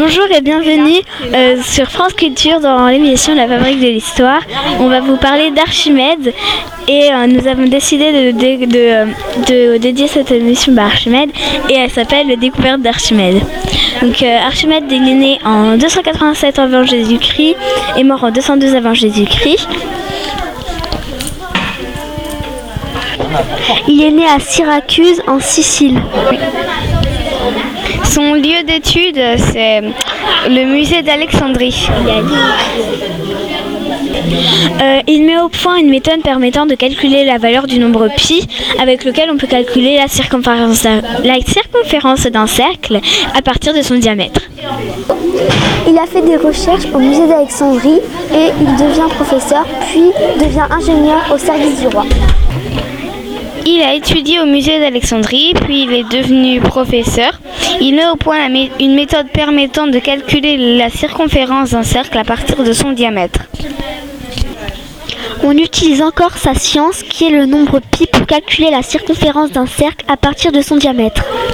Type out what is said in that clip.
Bonjour et bienvenue sur France Culture dans l'émission La Fabrique de l'Histoire. On va vous parler d'Archimède et nous avons décidé de dédier cette émission à Archimède et elle s'appelle La découverte d'Archimède. Donc Archimède est né en 287 avant Jésus-Christ et mort en 212 avant Jésus-Christ. Il est né à Syracuse en Sicile. Son lieu d'étude, c'est le musée d'Alexandrie. Il met au point une méthode permettant de calculer la valeur du nombre pi, avec lequel on peut calculer la circonférence d'un cercle à partir de son diamètre. Il a fait des recherches au musée d'Alexandrie et il devient professeur, puis devient ingénieur au service du roi. Il a étudié au musée d'Alexandrie, puis il est devenu professeur. Il met au point une méthode permettant de calculer la circonférence d'un cercle à partir de son diamètre. On utilise encore sa science, qui est le nombre pi, pour calculer la circonférence d'un cercle à partir de son diamètre.